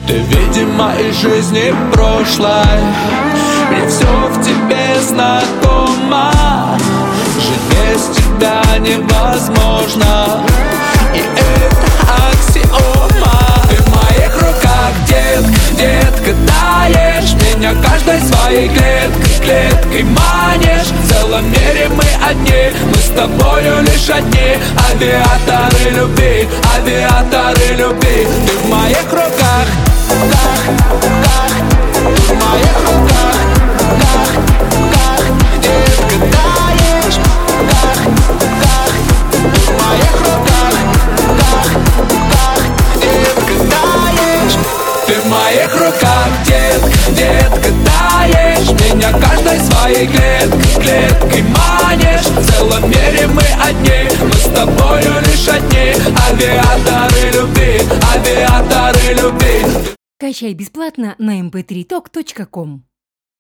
Ты, видимо, из жизни прошлой, мне все в тебе знакомо. Жить без тебя невозможно, и это аксиома. Ты в моих руках, детка, детка, даешь меня каждой своей клеткой манишь. В целом мире мы одни, мы с тобою лишь одни. Авиаторы любви, авиаторы любви. Ты в моих руках, в моих руках, детка, даешь, в моих руках, детка, даешь. Ты в моих руках, детка, детка, даешь меня каждой своей клеткой манишь. В целом мире мы одни, мы с тобою лишь одни. Авиаторы любви, авиаторы любви. Качай бесплатно на mp3talk.com.